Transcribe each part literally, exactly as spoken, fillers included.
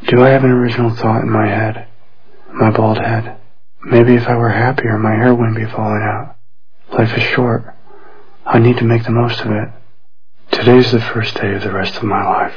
Do I have an original thought in my head? My bald head? Maybe if I were happier, my hair wouldn't be falling out. Life is short. I need to make the most of it. Today's the first day of the rest of my life.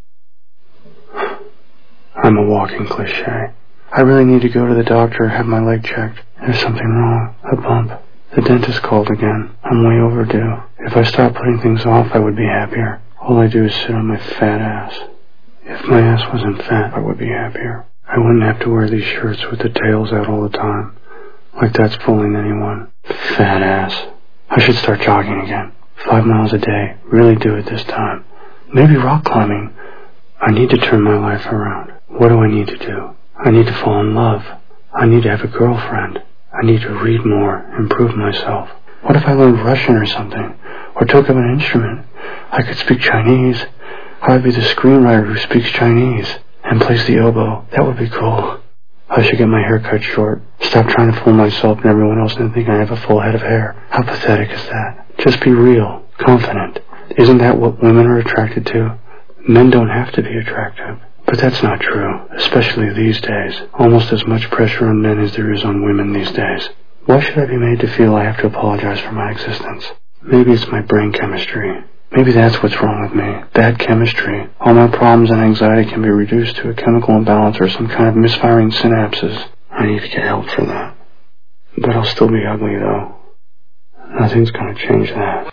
I'm a walking cliche. I really need to go to the doctor, have my leg checked. There's something wrong. A bump. The dentist called again. I'm way overdue. If I stopped putting things off, I would be happier. All I do is sit on my fat ass. If my ass wasn't fat, I would be happier. I wouldn't have to wear these shirts with the tails out all the time. Like that's fooling anyone. Fat ass. I should start jogging again. Five miles a day. Really do it this time. Maybe rock climbing. I need to turn my life around. What do I need to do? I need to fall in love. I need to have a girlfriend. I need to read more, improve myself. What if I learned Russian or something? Or took up an instrument? I could speak Chinese. I'd be the screenwriter who speaks Chinese and plays the oboe. That would be cool. I should get my hair cut short. Stop trying to fool myself and everyone else and think I have a full head of hair. How pathetic is that? Just be real, confident. Isn't that what women are attracted to? Men don't have to be attractive. But that's not true, especially these days. Almost as much pressure on men as there is on women these days. Why should I be made to feel I have to apologize for my existence? Maybe it's my brain chemistry. Maybe that's what's wrong with me. Bad chemistry. All my problems and anxiety can be reduced to a chemical imbalance or some kind of misfiring synapses. I need to get help for that. But I'll still be ugly, though. Nothing's gonna change that.